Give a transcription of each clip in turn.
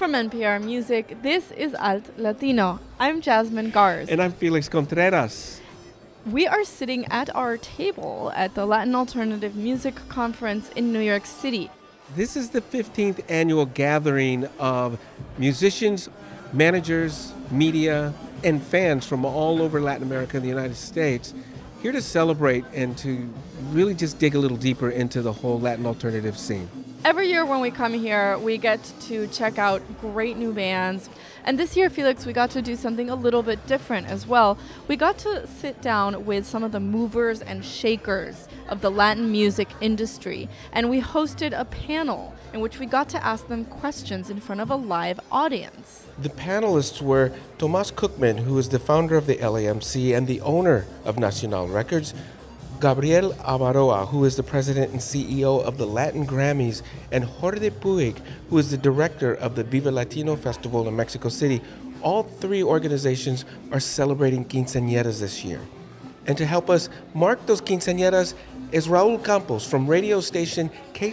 From NPR Music, this is Alt Latino. I'm Jasmine Gars. And I'm Felix Contreras. We are sitting at our table at the Latin Alternative Music Conference in New York City. This is the 15th annual gathering of musicians, managers, media, and fans from all over Latin America and the United States, here to celebrate and to really just dig a little deeper into the whole Latin alternative scene. Every year when we come here, we get to check out great new bands. And this year, Felix, we got to do something a little bit different as well. We got to sit down with some of the movers and shakers of the Latin music industry. And we hosted a panel in which we got to ask them questions in front of a live audience. The panelists were Tomas Cookman, who is the founder of the LAMC and the owner of Nacional Records, Gabriel Avaroa, who is the president and CEO of the Latin Grammys, and Jorge Puig, who is the director of the Viva Latino Festival in Mexico City. All three organizations are celebrating quinceañeras this year. And to help us mark those quinceañeras is Raul Campos from radio station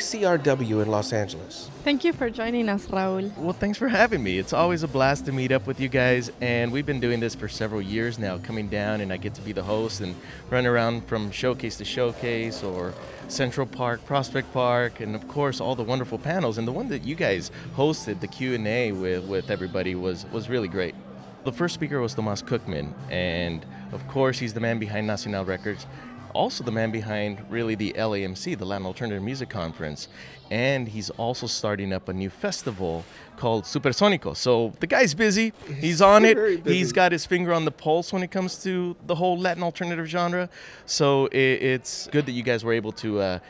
KCRW in Los Angeles. Thank you for joining us, Raul. Well, thanks for having me. It's always a blast to meet up with you guys, and we've been doing this for several years now, coming down, and I get to be the host and run around from showcase to showcase, or Central Park, Prospect Park, and of course all the wonderful panels. And the one that you guys hosted, the Q&A with everybody, was really great. The first speaker was Tomas Cookman, and of course he's the man behind Nacional Records, also the man behind really the LAMC, the Latin Alternative Music Conference, and he's also starting up a new festival called Supersonico. So the guy's busy, he's on it, he's got his finger on the pulse when it comes to the whole Latin alternative genre. So it's good that you guys were able to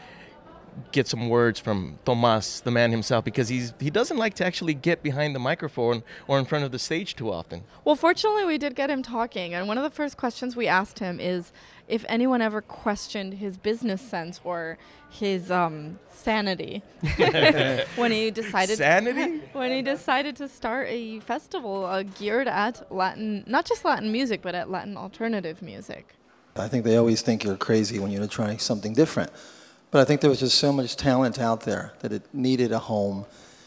get some words from Tomas, the man himself, because he doesn't like to actually get behind the microphone or in front of the stage too often. Well, fortunately, we did get him talking, and one of the first questions we asked him is if anyone ever questioned his business sense or his sanity when he decided when he decided to start a festival geared at Latin, not just Latin music, but at Latin alternative music. I think they always think you're crazy when you're trying something different. But I think there was just so much talent out there that it needed a home.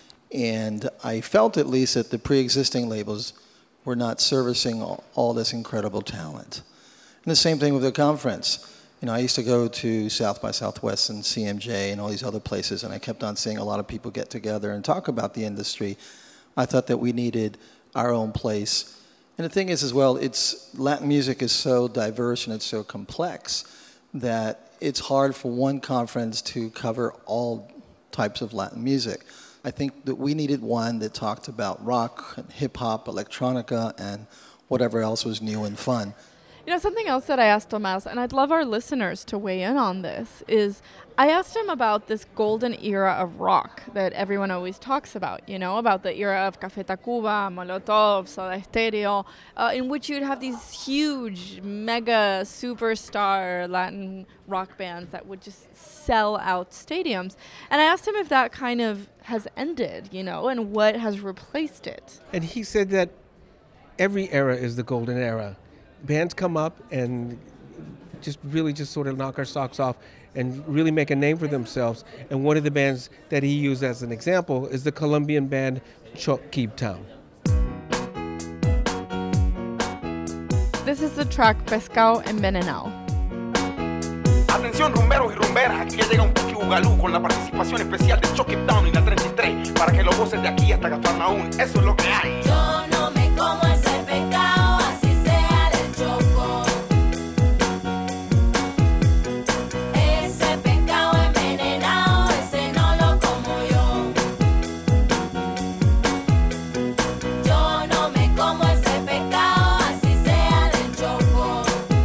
And I felt at least that the pre-existing labels were not servicing all this incredible talent. And the same thing with the conference. You know, I used to go to South by Southwest and CMJ and all these other places, and I kept on seeing a lot of people get together and talk about the industry. I thought that we needed our own place. And the thing is as well, Latin music is so diverse and it's so complex that it's hard for one conference to cover all types of Latin music. I think that we needed one that talked about rock, hip-hop, electronica, and whatever else was new and fun. You know, something else that I asked Tomas, and I'd love our listeners to weigh in on this, is I asked him about this golden era of rock that everyone always talks about, you know, about the era of Café Tacuba, Molotov, Soda Stereo, in which you'd have these huge, mega, superstar Latin rock bands that would just sell out stadiums. And I asked him if that kind of has ended, you know, and what has replaced it. And he said that every era is the golden era. Bands come up and just sort of knock our socks off and really make a name for themselves. And one of the bands that he used as an example is the Colombian band Choc Keep Town. This is the track Pescado Envenenado. Atención rumberos y rumberas, aquí ya llega un Puki Bugalú con la participación especial de Choc Keep Town y la 33 para que lo gocen de aquí hasta Cafarnaún. Eso es lo que hay. Yo no me como ese pecado, así sea del choco. Ese pescado envenenado, ese no lo como yo. Yo no me como ese pescado, así sea del choco.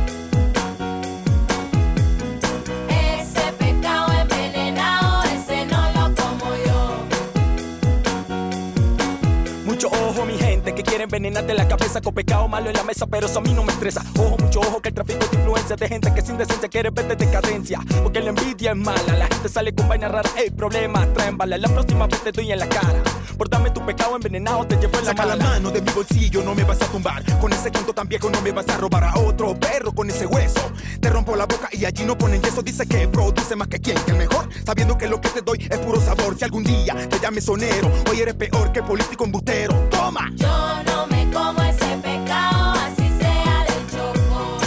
Ese pescado envenenado, ese no lo como yo. Mucho ojo mi gente. gente que quiere envenenarte la cabeza con pecado malo en la mesa, pero eso a mí no me estresa. Ojo, mucho ojo, que el tráfico de influencia de gente que sin decencia quiere verte decadencia. Porque la envidia es mala, la gente sale con vainas raras, problemas traen bala. La próxima vez te doy en la cara. Por darme tu pecado envenenado, te llevo en la Saca la mano de mi bolsillo, no me vas a tumbar. Con ese cuento tan viejo no me vas a robar a otro perro con ese hueso. Te rompo la boca y allí no ponen yeso. Dice que produce más que quien, que el mejor, sabiendo que lo que te doy es puro sabor. Si algún día te llames sonero, hoy eres peor que político embustero. ¡Toma! Yo no me como ese pecado, así sea del choco.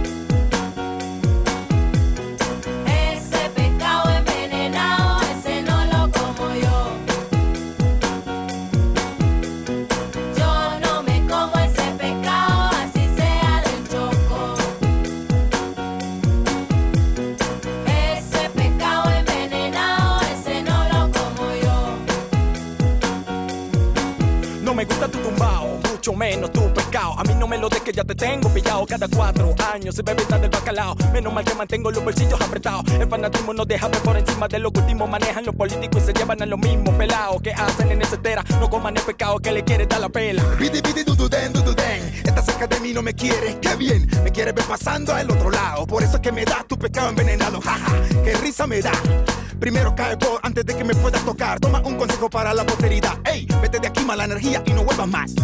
Ese pecado envenenado, ese no lo como yo. Yo no me como ese pecado, así sea del choco. Ese pecado envenenado, ese no lo como yo. No me gusta tu tumbao, mucho menos tu pecado. A mí no me lo des que ya te tengo pillado. Cada 4 años se bebe tal del bacalao. Menos mal que mantengo los bolsillos apretados. El fanatismo no deja ver por encima de lo que último manejan los políticos y se llevan a los mismos pelados que hacen en etcétera. No coman el pecado que le quiere dar la pela. Bidi bidi dududen, dududen. Estás cerca de mí, no me quieres, qué bien. Me quieres ver pasando al otro lado. Por eso es que me das tu pecado envenenado. Jaja, qué risa me da. Primero cae por antes de que me puedas tocar. Toma un consejo para la posteridad. Ey, vete de aquí, mala energía, y no vuelvas más.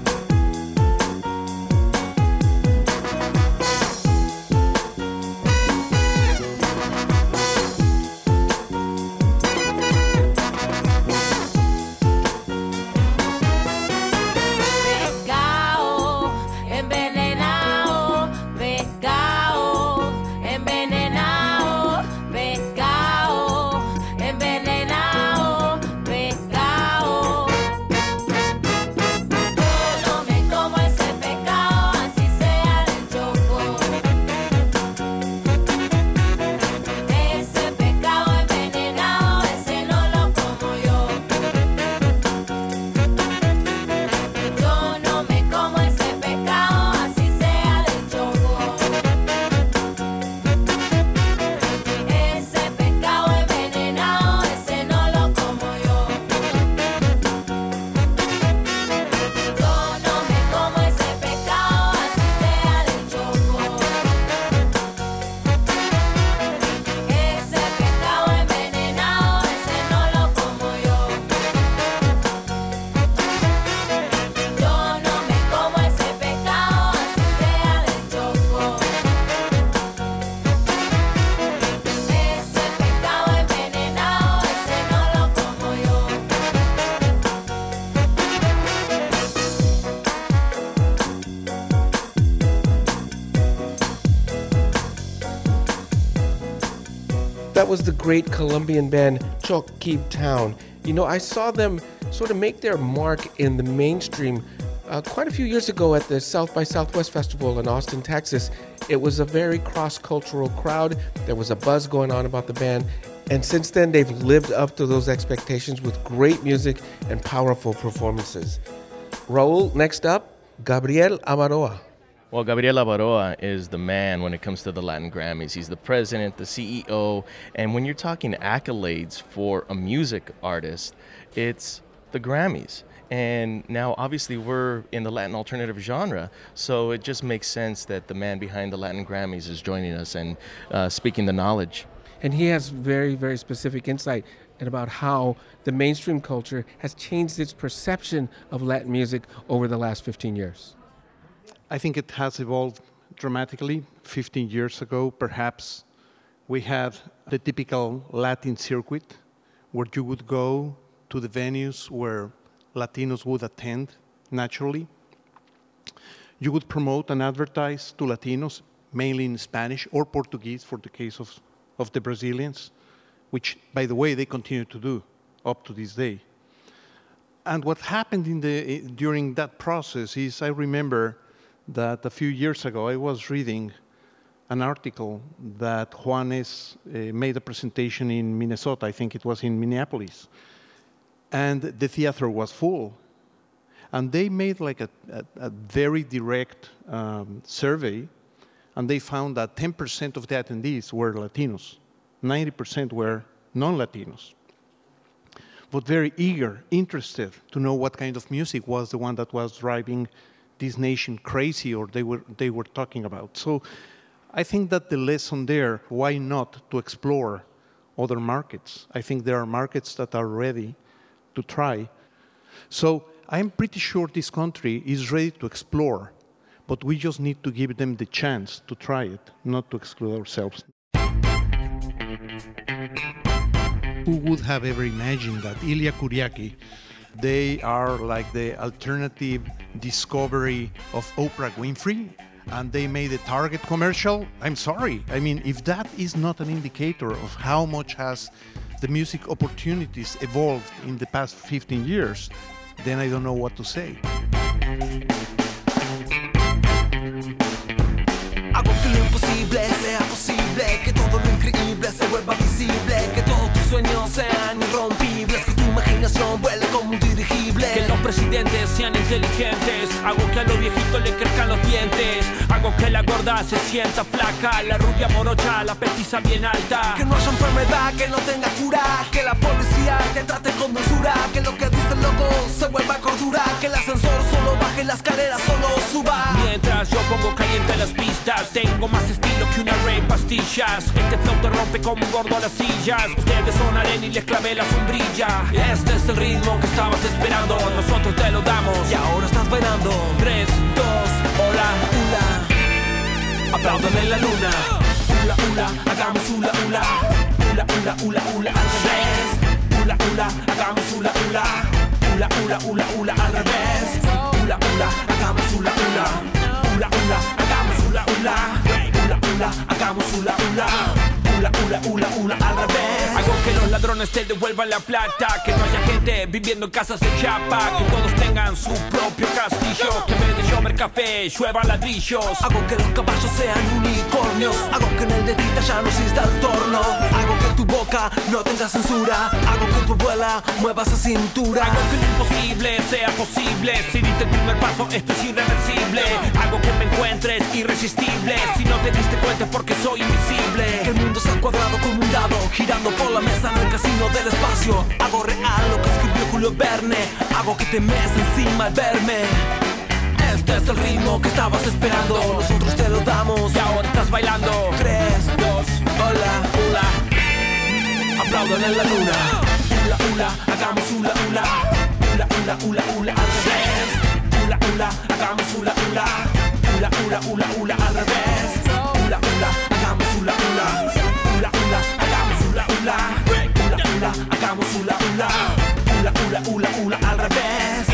Pecado envenenado, pecado envenenado, pecado envenenado, pecado. Yo no me como ese pecado, así sea del choco. Ese pecado envenenado, ese no lo como yo. Yo no me como ese pecado, así sea del choco. Ese pecado envenenado, ese no lo como yo. Yo no me como ese pecado, así sea del choco. Ese pecado envenenado, ese no lo como yo. Yo no me como ese pecado, así sea del choco. Ese pecado envenenado, ese no lo como yo. That was the great Colombian band Choquib Town. You know, I saw them sort of make their mark in the mainstream quite a few years ago at the South by Southwest Festival in Austin, Texas. It was a very cross-cultural crowd. There was a buzz going on about the band. And since then, they've lived up to those expectations with great music and powerful performances. Raul, next up, Gabriel Amaroa. Well, Gabriel Avaroa is the man when it comes to the Latin Grammys. He's the president, the CEO, and when you're talking accolades for a music artist, it's the Grammys. And now, obviously, we're in the Latin alternative genre, so it just makes sense that the man behind the Latin Grammys is joining us and speaking the knowledge. And he has very, very specific insight about how the mainstream culture has changed its perception of Latin music over the last 15 years. I think it has evolved dramatically. 15 years ago, perhaps, we had the typical Latin circuit where you would go to the venues where Latinos would attend naturally. You would promote and advertise to Latinos, mainly in Spanish or Portuguese for the case of the Brazilians, which, by the way, they continue to do up to this day. And what happened during that process is, I remember that a few years ago I was reading an article that Juanes made a presentation in Minnesota. I think it was in Minneapolis. And the theater was full. And they made like a very direct survey, and they found that 10% of the attendees were Latinos. 90% were non-Latinos. but very eager, interested to know what kind of music was the one that was driving this nation crazy, or they were talking about. So I think that the lesson there, why not to explore other markets? I think there are markets that are ready to try. So I'm pretty sure this country is ready to explore, but we just need to give them the chance to try it, not to exclude ourselves. Who would have ever imagined that Ilya Kuriaki, they are like the alternative discovery of Oprah Winfrey, and they made a Target commercial? I'm sorry. I mean, if that is not an indicator of how much has the music opportunities evolved in the past 15 years, then I don't know what to say. Hago que lo imposible sea posible, que todo lo increíble se vuelva visible, que todos tus sueños sean irrompibles, que tu imaginación vuele como un dirigible, que los presidentes sean inteligentes, hago que a los viejitos le crezcan los dientes, hago que la gorda se sienta flaca, la rubia morocha, la petiza bien alta, que no haya enfermedad que no tenga cura, que la policía te trate con dulzura, que lo que dice el loco se vuelva cordura, que el ascensor solo baje, la escalera solo suba. Mientras yo pongo caliente las pistas, tengo más estilo que una rey pastillas. Este flow te rompe como un gordo a las sillas. Ustedes son arena y les clavé la sombrilla. Este es el ritmo que estabas esperando, nosotros te lo damos y ahora estás bailando. 3, 2, hola, hula. Aplaudan en la luna. Hula, hula, hagamos hula, hula. Hula, hula, hula, hula, al revés. Hula, hula, hagamos hula, hula. Hula, hula, hula, hula, al revés. Hula, hula, hagamos hula, hula. Hula, hula, hagamos hula, hula. Hula, hula, hagamos hula, hula. Hula, hula, hula, hula, al revés. Hago que los ladrones te devuelvan la plata, que no haya gente viviendo en casas de chapa, que todos tengan su propio castillo, que en vez de llover café lluevan ladrillos. Hago que los caballos sean unicornios, hago que en el de Tita ya no exista el torno, hago que tu boca no tenga censura, hago que tu abuela mueva esa cintura. Hago que lo imposible sea posible, si diste el primer paso esto es irreversible. Hago que me encuentres irresistible, si no te diste cuenta es porque soy invisible. Que el mundo sea cuadrado como un dado, girando por la mesa en el casino del espacio. Hago real lo que escribió Julio Verne, hago que te mees encima al verme. Este es el ritmo que estabas esperando, nosotros te lo damos y ahora estás bailando. 3, 2, hola, hula. Aplaudan en la luna. Hula, hula, hagamos hula, hula. Hula, hula, hula, hula, al revés. Hula, hula, hagamos hula, hula. Hula, hula, hula, hula, al revés. Hula, hula, hagamos hula, hula. Hula, hula, hagamos hula, hula. Hula, hula, hagamos hula, hula. Hula, hula, hula, hula, al revés.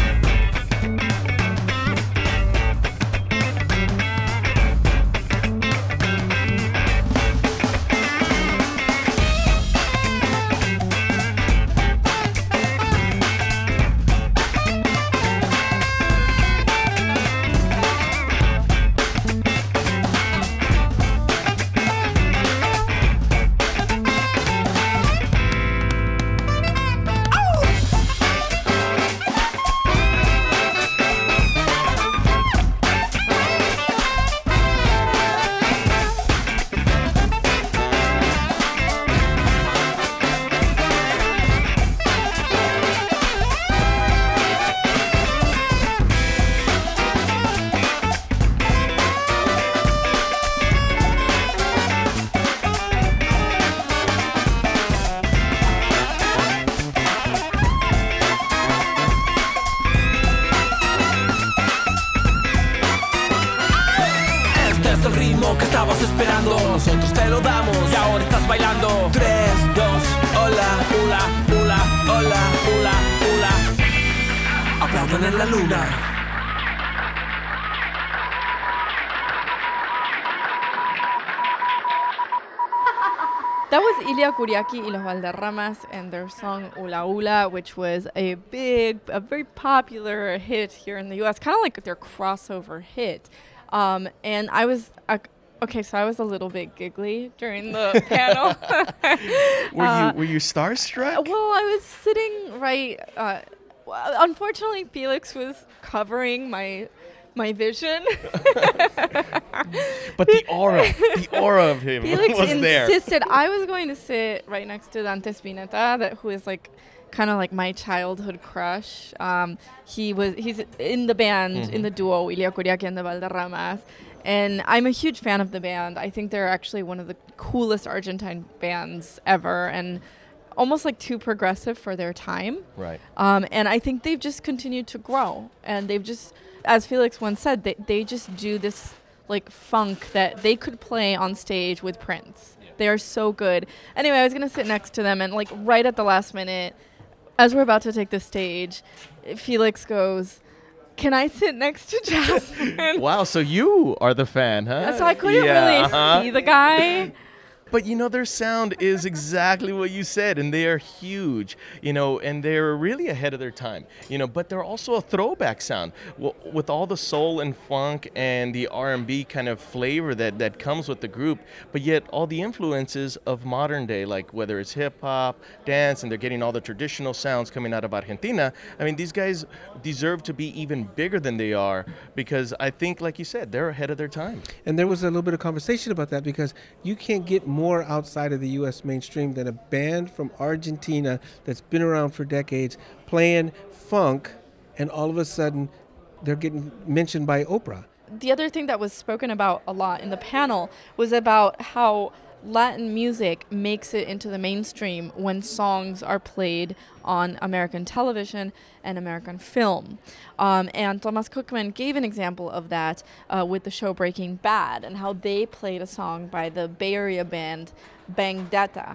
Nosotros te lo damos y ahora estás bailando. 3, 2, hola, hula, hula, hola, hula, hula. Aplaudan en la luna. That was Ilya Kuriaki y Los Valderramas and their song Hula Hula, which was a very popular hit here in the U.S., kind of like their crossover hit. And I was... Okay, so I was a little bit giggly during the panel. Were you starstruck? Well, I was sitting right. Unfortunately, Felix was covering my vision. But the aura of him Felix was there. Felix insisted I was going to sit right next to Dante Spinetta, who is like kind of like my childhood crush. He's in the band, in the duo Ilia Kuriaki and the Valderramas. And I'm a huge fan of the band. I think they're actually one of the coolest Argentine bands ever, and almost like too progressive for their time. Right. And I think they've just continued to grow. And they've just, as Felix once said, they just do this like funk that they could play on stage with Prince. They are so good. Anyway, I was going to sit next to them, and like right at the last minute, as we're about to take the stage, Felix goes, "Can I sit next to Jasmine?" Wow, so you are the fan, huh? So I couldn't really see the guy. But, you know, their sound is exactly what you said, and they are huge, you know, and they're really ahead of their time, you know, but they're also a throwback sound with all the soul and funk and the R&B kind of flavor that comes with the group, but yet all the influences of modern day, like whether it's hip-hop, dance, and they're getting all the traditional sounds coming out of Argentina. I mean, these guys deserve to be even bigger than they are because I think, like you said, they're ahead of their time. And there was a little bit of conversation about that because you can't get more outside of the U.S. mainstream than a band from Argentina that's been around for decades playing funk, and all of a sudden they're getting mentioned by Oprah. The other thing that was spoken about a lot in the panel was about how Latin music makes it into the mainstream when songs are played on American television and American film. And Thomas Cookman gave an example of that with the show Breaking Bad and how they played a song by the Bay Area band Bang Data.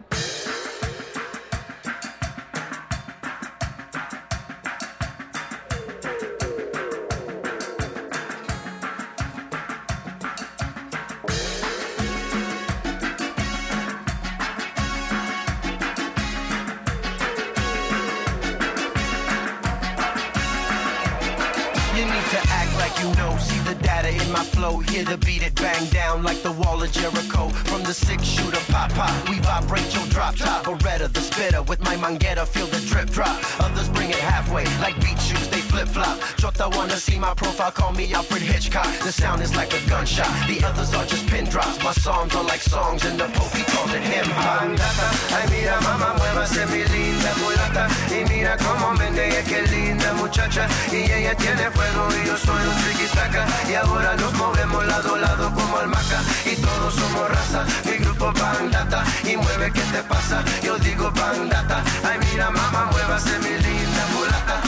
Hear the beat it bang down like the wall of Jericho. From the 6-shooter pop pop, we vibrate your drop top. Beretta the spitter with my manguera, feel the drip drop. Others bring it halfway like beat shoes, they flip flop. Chota wanna see my profile, call me Alfred Hitchcock. The sound is like a gunshot, the others are just pin drops. My songs are like songs and the Pope he calls it him hop. Ay mira mama, muévase mi linda mulata. Y mira como menea, que linda muchacha. Y ella tiene fuego y yo soy un triqui-taca. Y ahora nos movemos lado a lado como almaca. Y todos somos raza, mi grupo Bandata. Y mueve, ¿qué te pasa? Yo digo Bandata. Ay mira mama, muévase mi linda mulata.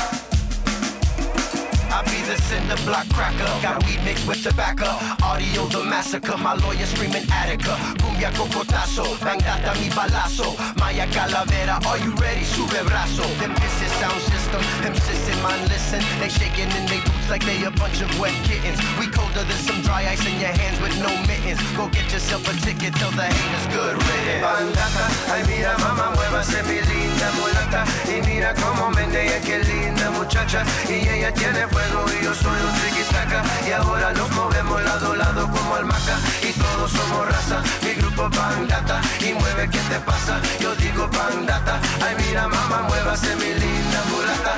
I be the cinder block cracker. Got weed mixed with tobacco. Audio the massacre. My lawyer screaming Attica. Cumbia cocotazo. Bangata mi balazo. Maya Calavera. Are you ready? Sube brazo. Them pisses sound system. Them sissing man listen. They shaking in they boots like they a bunch of wet kittens. We colder than some dry ice in your hands with no mittens. Go get yourself a ticket. Tell the haters good riddance. Bandata. Ay mira mama, muévase mi linda mulata. Y mira como menea, que linda muchacha. Y ella tiene fuego y yo soy un triqui-taca. Y ahora nos movemos lado a lado como almaca. Y todos somos raza, mi grupo Bandata. Y mueve, ¿qué te pasa? Yo digo Bandata. Ay mira mamá, muévase mi linda mulata.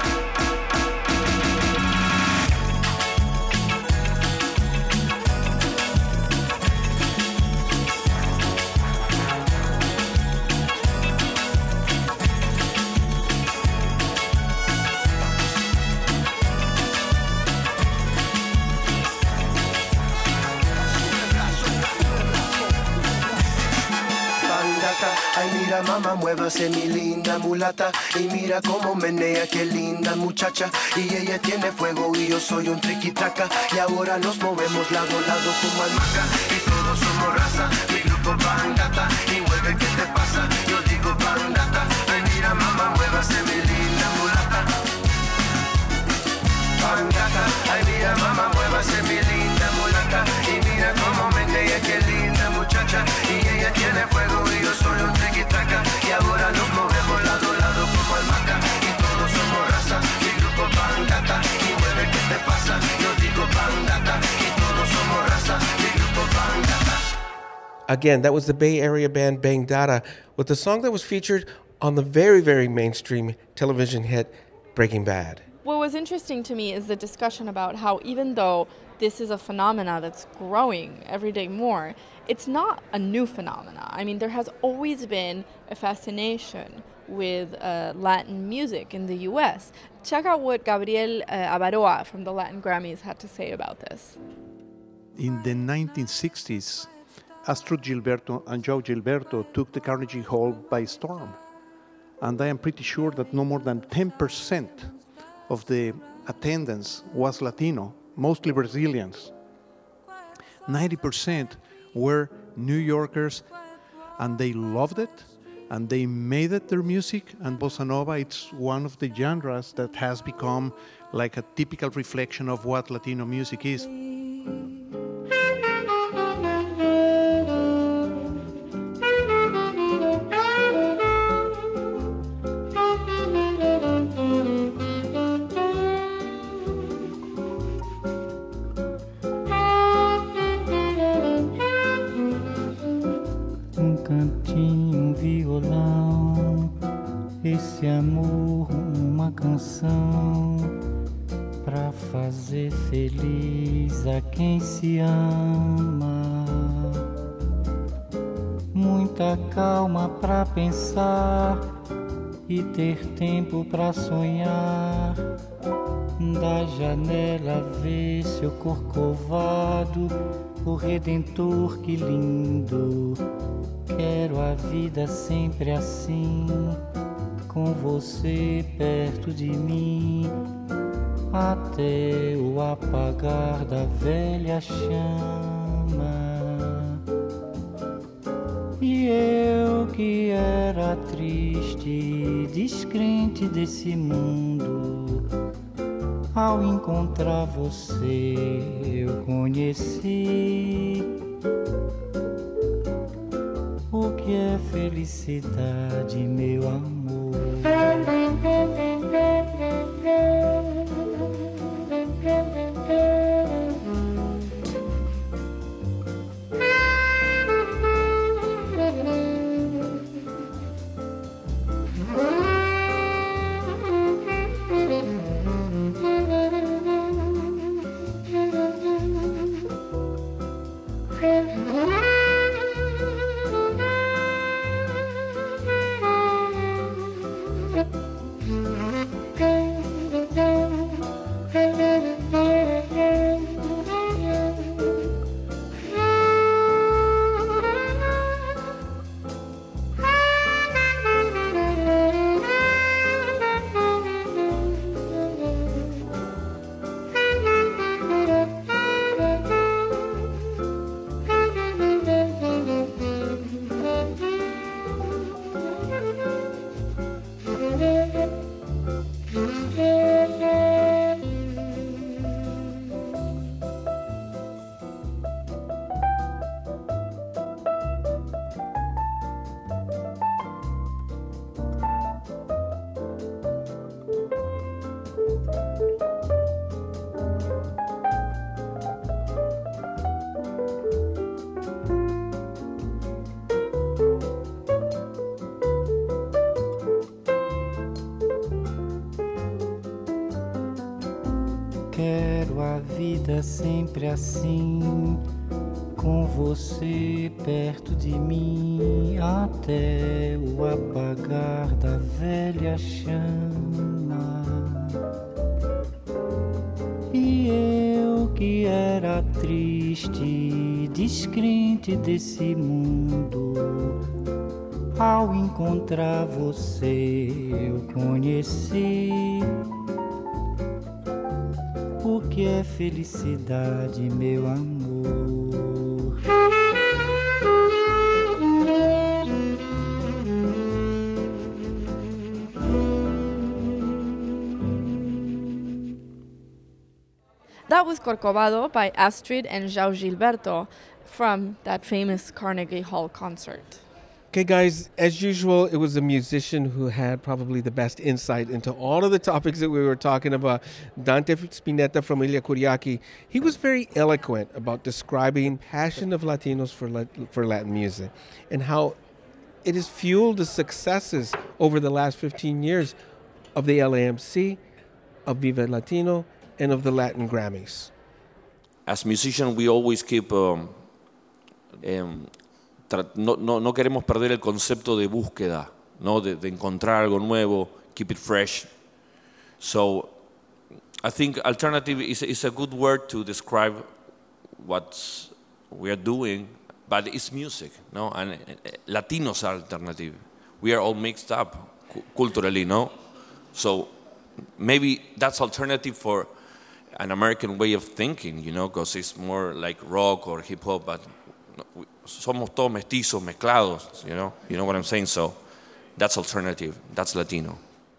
Ay mira mamá, muévase mi linda mulata. Y mira cómo menea, qué linda muchacha. Y ella tiene fuego y yo soy un triqui-taca. Y ahora nos movemos lado a lado como almaca. Y todos somos raza, mi grupo Bandata. Y mueve, ¿qué te pasa? Yo digo Bandata. Ay mira mamá, muévase mi linda mulata. Bandata. Ay mira mamá, muévase mi linda mulata. Y mira cómo menea, qué linda muchacha. Y ella tiene fuego y yo soy un triqui-taca. Y ahora nos movemos lado a lado como almaca. Y todos somos raza, mi grupo Bandata. Y mueve, ¿qué te pasa? Yo digo Bandata. Y todos somos raza, mi grupo Bandata. Again, that was the Bay Area band Bang Data with the song that was featured on the very, very mainstream television hit Breaking Bad. What was interesting to me is the discussion about how even though this is a phenomena that's growing every day more, it's not a new phenomena. I mean, there has always been a fascination with Latin music in the U.S. Check out what Gabriel Abaroa from the Latin Grammys had to say about this. In the 1960s, Astrud Gilberto and Joe Gilberto took the Carnegie Hall by storm. And I am pretty sure that no more than 10% of the attendance was Latino, mostly Brazilians. 90% were New Yorkers, and they loved it, and they made it their music. And bossa nova, it's one of the genres that has become like a typical reflection of what Latino music is. Cantinho, violão, esse amor, uma canção pra fazer feliz a quem se ama. Muita calma pra pensar e ter tempo pra sonhar. Da janela vê seu corcovado, o Redentor, que lindo. Quero a vida sempre assim, com você perto de mim, até o apagar da velha chama. E eu que era triste, descrente desse mundo, ao encontrar você eu conheci o que é felicidade, meu amor. Quero a vida sempre assim, com você perto de mim, até o apagar da velha chama. E eu que era triste, descrente desse mundo, ao encontrar você eu conheci o que é felicidade, meu amor. That was Corcovado by Astrid and João Gilberto from that famous Carnegie Hall concert. Okay, guys, as usual, it was a musician who had probably the best insight into all of the topics that we were talking about. Dante Spinetta from Ilya Kuriaki. He was very eloquent about describing passion of Latinos for Latin music and how it has fueled the successes over the last 15 years of the LAMC, of Viva Latino, and of the Latin Grammys. As musicians, we always keep... No queremos perder el concepto de búsqueda no, de encontrar algo nuevo, keep it fresh. So I think alternative is a good word to describe what we are doing, but it's music, no? And Latinos are alternative. We are all mixed up culturally, no? So maybe that's alternative for an American way of thinking, you know, because it's more like rock or hip hop, but somos todos mestizos, mezclados, you know what I'm saying? So that's alternative, that's Latino.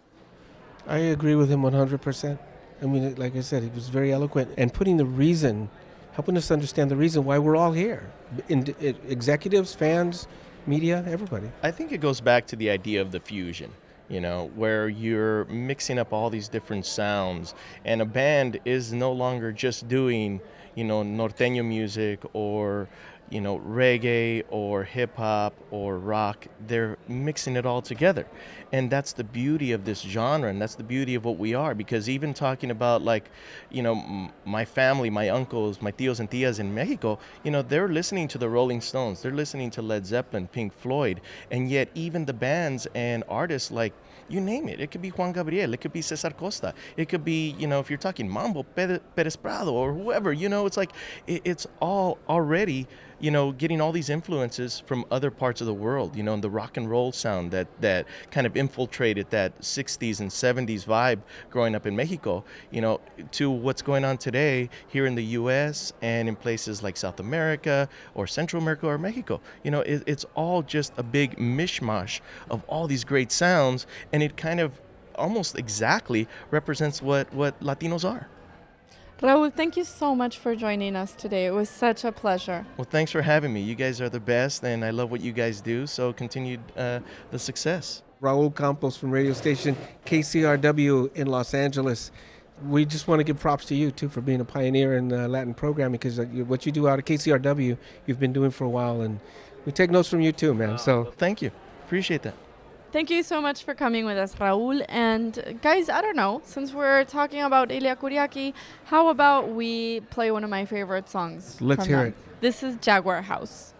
I agree with him 100%. I mean, like I said, he was very eloquent and putting the reason, helping us understand the reason why we're all here. Executives, fans, media, everybody. I think it goes back to the idea of the fusion, you know, where you're mixing up all these different sounds, and a band is no longer just doing, you know, norteño music or, you know, reggae or hip hop or rock. They're mixing it all together. And that's the beauty of this genre, and that's the beauty of what we are, because even talking about, like, you know, my family, my uncles, my tios and tias in Mexico, you know, they're listening to the Rolling Stones, they're listening to Led Zeppelin, Pink Floyd, and yet even the bands and artists, like, you name it. It could be Juan Gabriel, it could be Cesar Costa, it could be, you know, if you're talking Mambo, Perez Prado or whoever, you know, it's like, it's all already, you know, getting all these influences from other parts of the world, you know, and the rock and roll sound that kind of infiltrated that 60s and 70s vibe growing up in Mexico, you know, to what's going on today here in the U.S. and in places like South America or Central America or Mexico. You know, it's all just a big mishmash of all these great sounds, and it kind of almost exactly represents what Latinos are. Raul, thank you so much for joining us today. It was such a pleasure. Well, thanks for having me. You guys are the best, and I love what you guys do, so continue the success. Raul Campos from radio station KCRW in Los Angeles. We just want to give props to you, too, for being a pioneer in Latin programming, because what you do out of KCRW, you've been doing for a while, and we take notes from you, too, man. So thank you. Appreciate that. Thank you so much for coming with us, Raul. And guys, I don't know, since we're talking about Elia Kuriaki, how about we play one of my favorite songs? Let's hear it. This is Jaguar House.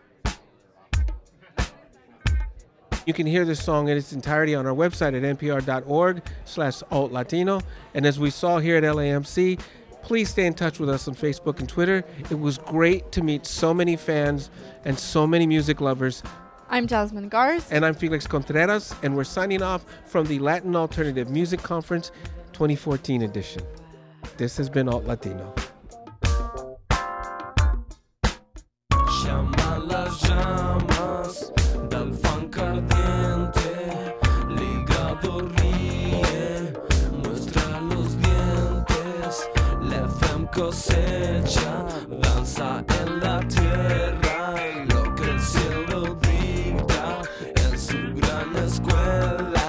You can hear this song in its entirety on our website at npr.org/altlatino. And as we saw here at LAMC, please stay in touch with us on Facebook and Twitter. It was great to meet so many fans and so many music lovers. I'm Jasmine Garz. And I'm Felix Contreras, and we're signing off from the Latin Alternative Music Conference 2014 edition. This has been Alt Latino. Llaman las llamas del funk ardiente, ligado ríe, muestra los dientes, la femme cosecha, danza en la tierra, lo que el cielo dicta en su gran escuela.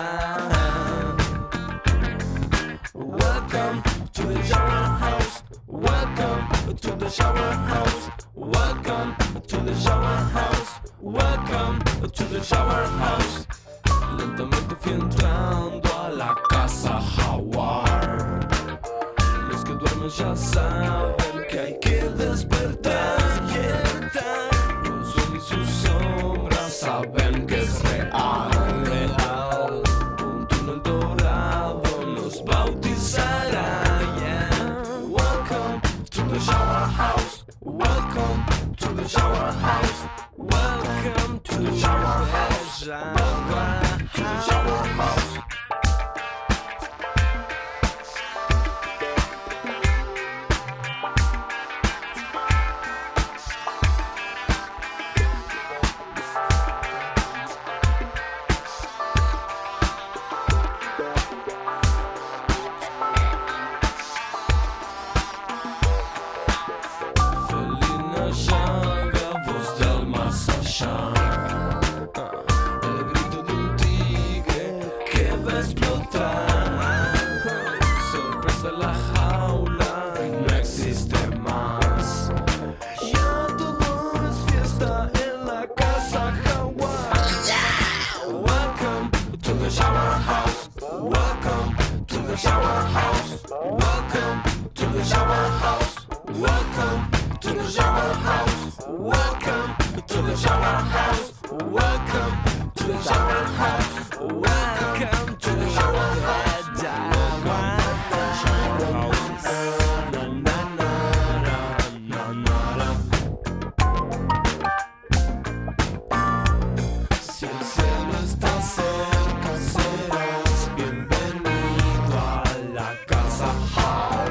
Welcome to the shower house, welcome to the shower house, welcome to the shower house, welcome to the shower house. Lentamente fui entrando a la casa jaguar. Los que duermen ya saben que hay que despertar. Los sueños y sus sombras saben que es real. Un túnel dorado nos bautizará. Welcome to the shower house. Welcome to the shower house. Welcome to the shower house. Welcome to the shower house. Wow.